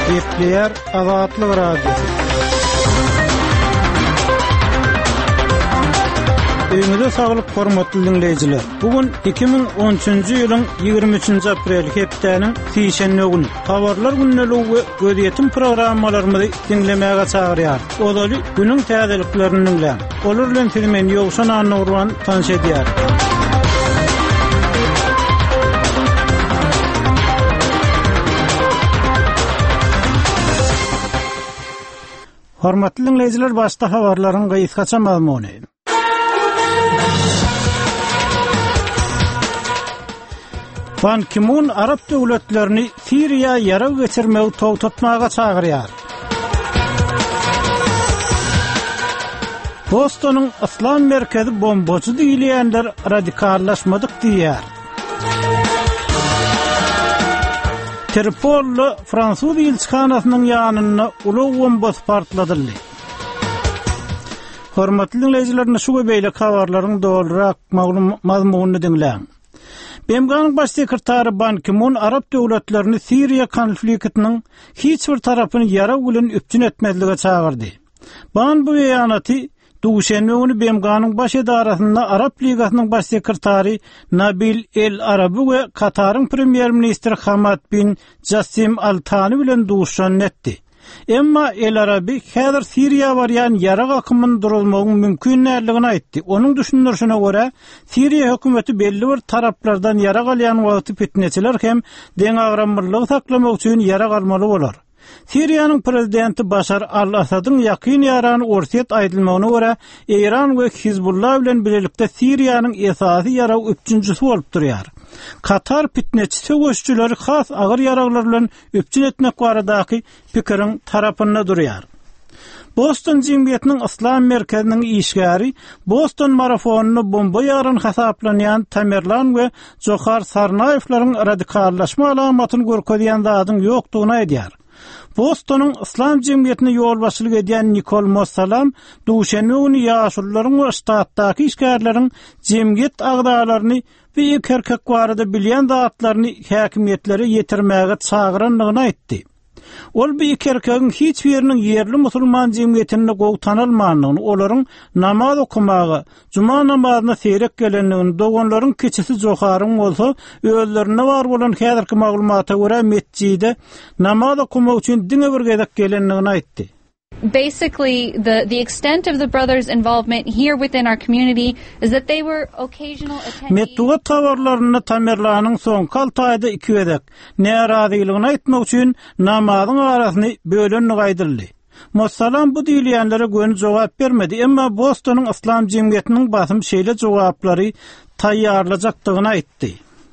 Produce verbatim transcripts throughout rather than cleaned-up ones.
Gepler Azatlyk Radiosu. Öňüňizde saglyk hormatly dinleýijiler. Bugun iki bin on üçünji ýylyň ýygrimi üçünji aprel hepdeniň sişenli güni. Habarlar günneligi we gözetim programmalarymyzy dinlemäge çagyrýar. Olaly günüň täzeliklerini dinleýär. Olar bilen filmen ýogşan anlagyrwan tanış edýär. Hormatly dinleýijiler, başda habarlaryň gysgaça mazmuny. Ban Ki-moon Arab döwletlerini Siriýa ýaraw geçirmegi togtatmaga çagyrýar. Boston'un Islam merkezi bombacı diýilýänler radikallaşmadyk diýär. Tripoli Fransuz elçixanasynyň ýanyna ulag bombasy partladyldy. Hormatly dinleýijiler, şu beýle habarlaryň dogrurak mazmunyny dinleň. B M G'nyň baş sekretary Ban Ki-moon Arab döwletlerini Siriýa konfliktiniň hiç bir tarapyny ýaraw bilen üpjün etmezlige çagyrdy. Ban bu beýanaty Duşenbe günü B M G'nyň baş edarasynda Arab Ligasynyň baş sekretary Nabil El Arabi we Kataryň premier ministri Hamad bin Jassim Al Thani bilen duşan etdi. Emma El Arabi häzir Siriýa barýan ýara akymyny durulmagyň mümkinligini aýtdy. Onuň düşünýärine görä, Siriýa hökümeti belli bir taraplardan ýara galýan wagty fitneçiler hem deň agramlygy saklamak üçin ýara galmaly bolar. Siriýanyň prezidenti Başar al-Asadyň ýakyn ýarany ortaýat aýdylmagyna görä, Iran we Hizbullah bilen birlikde Siriýanyň esasy ýaraw üçinçisi bolup durýar. Katar fitneçisi göççüleri has agyr ýaraglar bilen üpjün etmek baradaky pikiriň tarapynda durýar. Boston Jemgyýetiniň Islam merkeziniň işgäri Boston marafonunu bomba ýaran hasaplanýan Tamerlan we Johar Sarnaýewlaryň radikallaşma alamatyny görkezýän zadyň ýokdugyny aýdýar. Boston'un Islam Jemgyýetine ýolbaşçylyk edýän Nikol Mossalam duşenbe günü ýaşullaryň we ştatdaky işgärleriň jemgyýet agdalaryny we erkek barada bilýän zatlaryny häkimiýetlere ýetirmäge çagyranyny aýtdy. Ol bu erkegiň hiç biriniň ýerli musulman jemgyýetinde gowy tanalmagyny, olaryň namaz okumagy, juma namazyna seyrek gelenligini, doganlaryň keçisi jokaryň bolsa, özlerine bar bolan häzirki maglumata görä mesjide namaz okumak üçin diňe bir gezek gelenligini aýtdy. Basically, the, the extent of the brothers' involvement here within our community is that they were occasional attendees. Mettugat tawarlaryny Tamerlanyň soňky alty aýda iki edek närazylygyny aýtmak üçin namazyň arasyny bölenni gaýdyldy. Mossalam bu diýilýänlere gön jogap bermedi, emma Boston'un Islam Jemgyýetiniň basym şeýle jogaplary taýýarlajakdygyny aýtdy.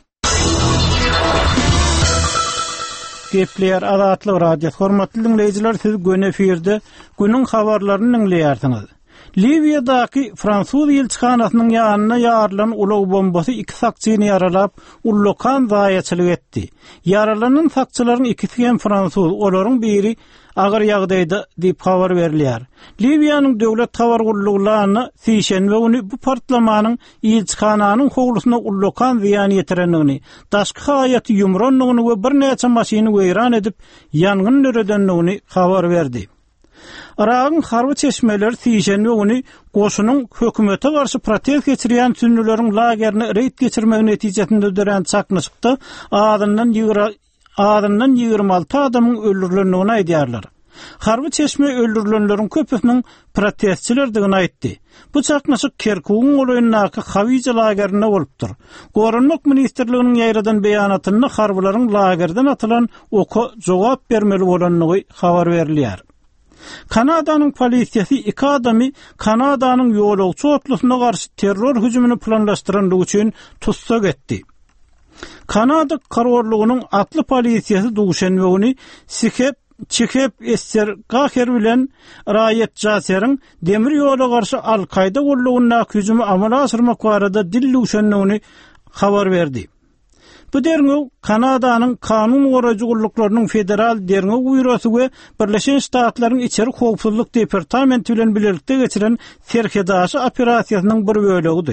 Gepler Azatlyk Radiosu. Hormatly dinleýijiler, siz gün efirde günüň habarlaryny dinleýärsiňiz. Libyadaky Fransuz elçixanasynyň ýanyna ýarlanan ulag bombasy iki sakçyny ýaralap, ullokan zaýaçylyk etdi. Yaralanan sakçylaryň ikisi hem Fransuz, olaryň biri agyr ýagdaýda diýip habar berilýär. Libyanyň döwlet tawargullyklaryny sişenbe günü bu partlamanyň elçixananyň howlusyna ullokan ziýan ýetirenligini, daşky haýaty ýumranlygyny we bir näçe maşyny weýran edip ýangyn nöredenligini habar berdi. Iraqyň harby çeşmeleri sişenbe günü goşunyň hökümete garşy protest geçirýän sünnileriň lagerini reýt geçirmegi netijesinde öldüren çaknysykda adından ýygra Adından ýygrimi alty adamyň öldürilendigini aýdýarlar. Harby çeşme öldürilenleriň köpüsiniň protestçilerdigini aýtdy. Bu çaknaşyk Kerkugyň olaýyndaky Hawice lagerinde bolupdyr. Gorunluk ministrliginiň ýaýradan beýanatyna harbylaryň lagerden atylan oka jogap bermeli bolanlygy habar berilýär. Kanadanyň polisiýasy iki adamy Kanadanyň ýolagçy otlusyna garşy terror hüjümini planlaşdyranlygy üçin tutsak etdi. Kanada kararlygynyň atly polisiýasy duşenbe günü Sikep Çikep Esser Gaher bilen Rayet Jaserin demir ýola garşy Al-Qaida gollugyna hüjümi amala asyrmak barada dillüşenligini habar berdi. Bu derňew Kanadanyň kanun goraýjylyklarynyň federal derňew buýrusy we Birleşen Ştatlaryň içeri howpsuzlyk departamenti bilen birlikde geçiren serkedaşy operasiýasynyň bir bölegi.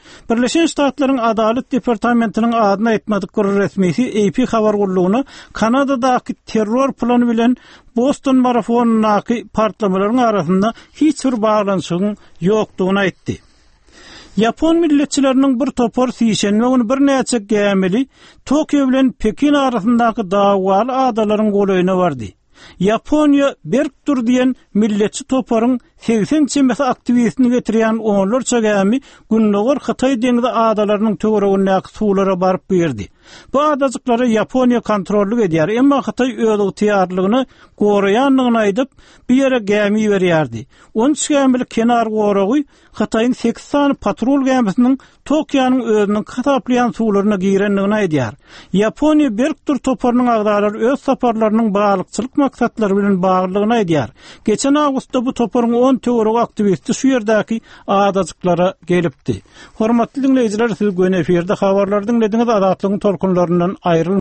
Birleşen Ştatlaryň Adalet Departamentiniň adyny aýtmadyk resmisi A P habar gurulugyny Kanadadaky terror plany bilen Boston maratonunaky partlamalaryň arasynda hiç bir baglanyşyň ýokdugyny aýtdy. Yapon milletçilerinin bir topor sişenme onu bir näçe gemeli Tokyo bilen Pekin arasyndaky dagwaly adalaryň golayına bardy. Yaponiya Berktur diyen milletçi toporun seksen çemesi aktivistini getirýän onlarça gemi günnäger Xitay deňizi adalarynyň töweregine suwlara baryp berdi. Bu adajyklary Yaponiya kontrollyk edýär, emma Xitay öz ýetiýärligini goraýanlygyny aýdyp bir ýere gemi berýärdi. on üç gemilik kenar goragy Xitaýyň seksen patrol gemisiniň Tokyonyň özüniň kataplayan suwlaryna girenligini aýdýar. Yaponiya Berktur toporunyň agdalary öz saparlarynyň baglykçylyk maksatlary bilen baglygyny aýdýar. Geçen awgustda bu toporuň on töwereg aktivisti şu ýerdäki adajyklara gelipdi. Hormatly dinleýijiler, siz göne eferde habarlar dinlediňiz, Azatlygyň tolkunlaryndan aýryl